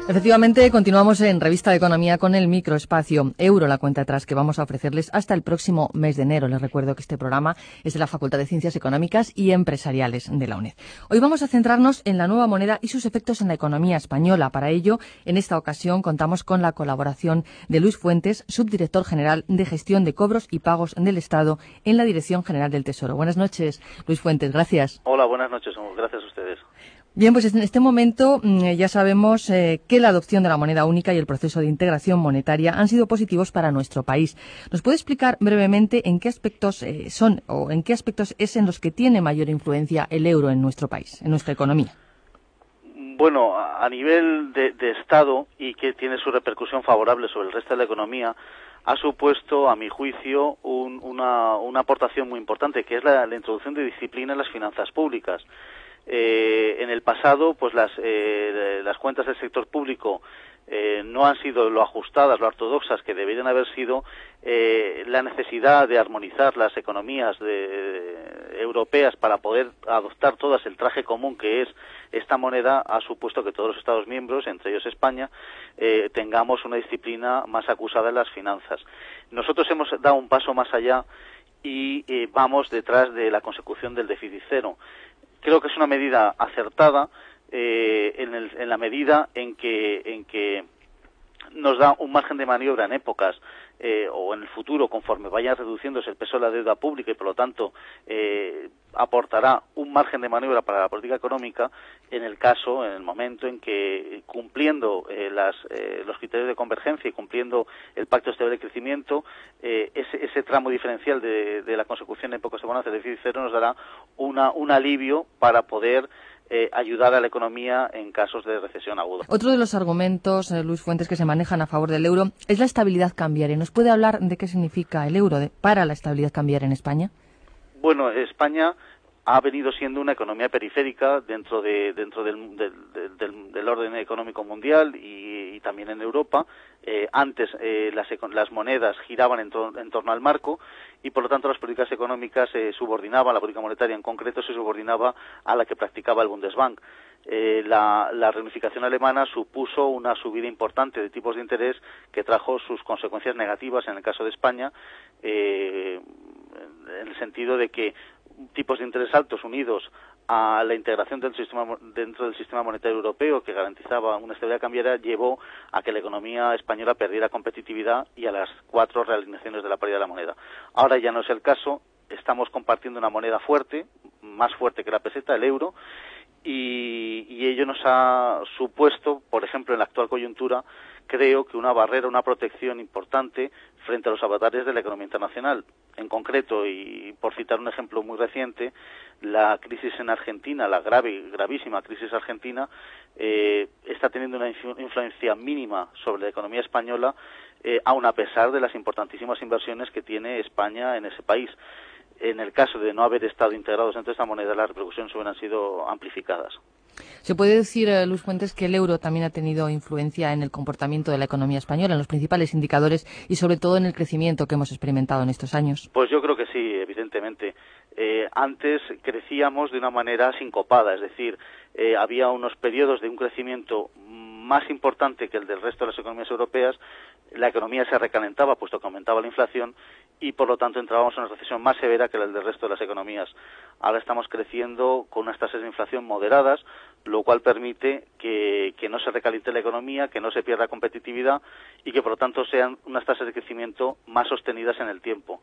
Efectivamente, continuamos en Revista de Economía con el microespacio Euro, la cuenta atrás que vamos a ofrecerles hasta el próximo mes de enero. Les recuerdo que este programa es de la Facultad de Ciencias Económicas y Empresariales de la UNED. Hoy vamos a centrarnos en la nueva moneda y sus efectos en la economía española. Para ello, en esta ocasión contamos con la colaboración de Luis Fuentes, subdirector general de Gestión de Cobros y Pagos del Estado en la Dirección General del Tesoro. Buenas noches, Luis Fuentes, gracias. Hola, buenas noches, gracias a ustedes. Bien, pues en este momento ya sabemos que la adopción de la moneda única y el proceso de integración monetaria han sido positivos para nuestro país. ¿Nos puede explicar brevemente en qué aspectos son o en qué aspectos es en los que tiene mayor influencia el euro en nuestro país, en nuestra economía? Bueno, a nivel de Estado y que tiene su repercusión favorable sobre el resto de la economía, ha supuesto, a mi juicio, una aportación muy importante, que es la introducción de disciplina en las finanzas públicas. En el pasado, pues las cuentas del sector público no han sido lo ajustadas, lo ortodoxas que deberían haber sido. La necesidad de armonizar las economías europeas para poder adoptar todas el traje común que es esta moneda ha supuesto que todos los Estados miembros, entre ellos España, tengamos una disciplina más acusada en las finanzas. Nosotros hemos dado un paso más allá y vamos detrás de la consecución del déficit cero. Creo que es una medida acertada en la medida en que nos da un margen de maniobra en épocas o en el futuro, conforme vaya reduciéndose el peso de la deuda pública y, por lo tanto, aportará un margen de maniobra para la política económica en el momento en que, cumpliendo los criterios de convergencia y cumpliendo el Pacto Estable de Crecimiento, ese tramo diferencial de la consecución en épocas de bonanza de déficit cero nos dará un alivio para poder ayudar a la economía en casos de recesión aguda. Otro de los argumentos, Luis Fuentes, que se manejan a favor del euro es la estabilidad cambiaria. ¿Nos puede hablar de qué significa el euro para la estabilidad cambiaria en España? Bueno, España ha venido siendo una economía periférica dentro del orden económico mundial y también en Europa. Antes las monedas giraban en torno al marco y, por lo tanto, las políticas económicas se subordinaban, la política monetaria en concreto se subordinaba a la que practicaba el Bundesbank. La reunificación alemana supuso una subida importante de tipos de interés que trajo sus consecuencias negativas en el caso de España, en el sentido de que tipos de interés altos unidos a la integración dentro del sistema monetario europeo que garantizaba una estabilidad cambiaria llevó a que la economía española perdiera competitividad y a las 4 realineaciones de la paridad de la moneda. Ahora ya no es el caso, estamos compartiendo una moneda fuerte, más fuerte que la peseta, el euro, y ello nos ha supuesto, por ejemplo, en la actual coyuntura, creo que una barrera, una protección importante frente a los avatares de la economía internacional. En concreto, y por citar un ejemplo muy reciente, la crisis en Argentina, la gravísima crisis argentina, está teniendo una influencia mínima sobre la economía española, aun a pesar de las importantísimas inversiones que tiene España en ese país. En el caso de no haber estado integrados dentro de esta moneda, las repercusiones hubieran sido amplificadas. ¿Se puede decir, Luis Fuentes, que el euro también ha tenido influencia en el comportamiento de la economía española, en los principales indicadores y sobre todo en el crecimiento que hemos experimentado en estos años? Pues yo creo que sí, evidentemente. Antes crecíamos de una manera sincopada, es decir, había unos periodos de un crecimiento más importante que el del resto de las economías europeas, la economía se recalentaba puesto que aumentaba la inflación y por lo tanto entrábamos en una recesión más severa que la del resto de las economías. Ahora estamos creciendo con unas tasas de inflación moderadas, lo cual permite que no se recaliente la economía, que no se pierda competitividad y que por lo tanto sean unas tasas de crecimiento más sostenidas en el tiempo.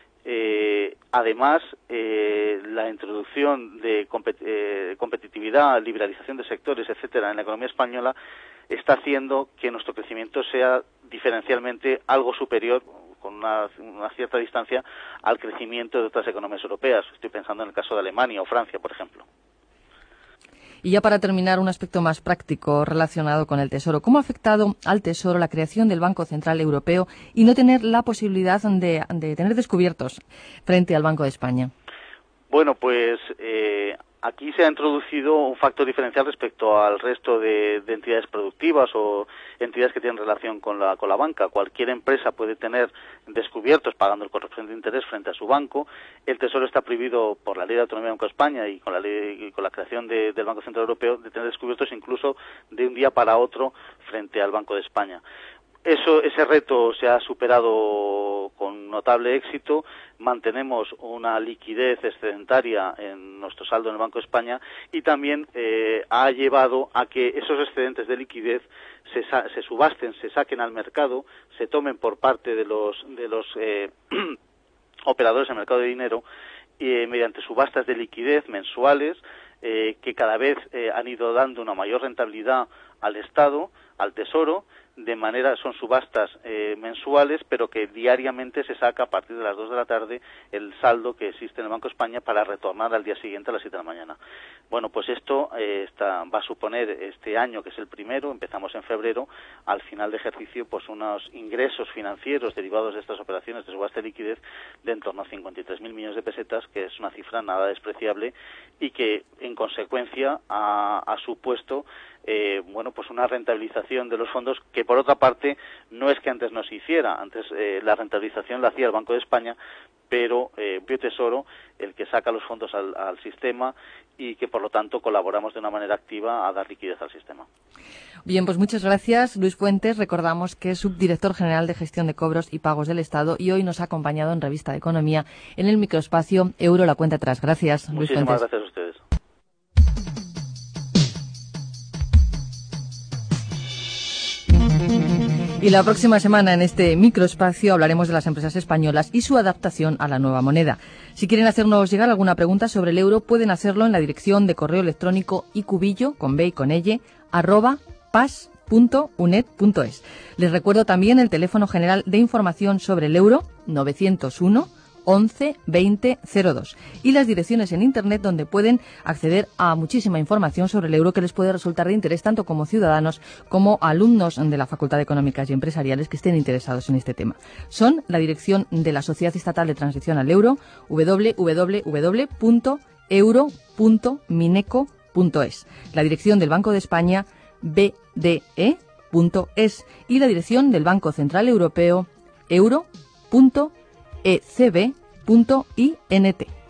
Además, la introducción de competitividad, liberalización de sectores, etcétera, en la economía española está haciendo que nuestro crecimiento sea diferencialmente algo superior, con una cierta distancia, al crecimiento de otras economías europeas. Estoy pensando en el caso de Alemania o Francia, por ejemplo. Y ya para terminar, un aspecto más práctico relacionado con el Tesoro. ¿Cómo ha afectado al Tesoro la creación del Banco Central Europeo y no tener la posibilidad de tener descubiertos frente al Banco de España? Bueno, pues Aquí se ha introducido un factor diferencial respecto al resto de entidades productivas o entidades que tienen relación con la banca. Cualquier empresa puede tener descubiertos, pagando el correspondiente interés frente a su banco. El Tesoro está prohibido por la Ley de Autonomía del Banco de España y con la creación del Banco Central Europeo de tener descubiertos incluso de un día para otro frente al Banco de España. Ese reto se ha superado con notable éxito. Mantenemos una liquidez excedentaria en nuestro saldo en el Banco de España y también ha llevado a que esos excedentes de liquidez se subasten, se saquen al mercado, se tomen por parte de los operadores del mercado de dinero mediante subastas de liquidez mensuales que cada vez han ido dando una mayor rentabilidad al Estado, al Tesoro. Son subastas mensuales, pero que diariamente se saca a partir de las 2 de la tarde el saldo que existe en el Banco de España para retornar al día siguiente a las 7 de la mañana. Bueno, pues esto va a suponer este año, que es el primero, empezamos en febrero, al final de ejercicio, pues unos ingresos financieros derivados de estas operaciones de subasta de liquidez de en torno a 53.000 millones de pesetas, que es una cifra nada despreciable y que, en consecuencia, ha supuesto pues una rentabilización de los fondos que, por otra parte, no es que antes no se hiciera. Antes la rentabilización la hacía el Banco de España, pero Biotesoro, el que saca los fondos al sistema y que, por lo tanto, colaboramos de una manera activa a dar liquidez al sistema. Bien, pues muchas gracias, Luis Puentes. Recordamos que es subdirector general de Gestión de Cobros y Pagos del Estado y hoy nos ha acompañado en Revista de Economía en el microespacio Euro, la cuenta atrás. Gracias, Luis Puentes. Muchísimas gracias a ustedes. Y la próxima semana en este microespacio hablaremos de las empresas españolas y su adaptación a la nueva moneda. Si quieren hacernos llegar alguna pregunta sobre el euro, pueden hacerlo en la dirección de correo electrónico icubillo, con B y con L, @pas.unet.es. Les recuerdo también el teléfono general de información sobre el euro, 901 11 20 02, y las direcciones en Internet donde pueden acceder a muchísima información sobre el euro que les puede resultar de interés tanto como ciudadanos como alumnos de la Facultad de Económicas y Empresariales que estén interesados en este tema. Son la dirección de la Sociedad Estatal de Transición al Euro, www.euro.mineco.es, la dirección del Banco de España, bde.es, y la dirección del Banco Central Europeo, euro.ecb.int.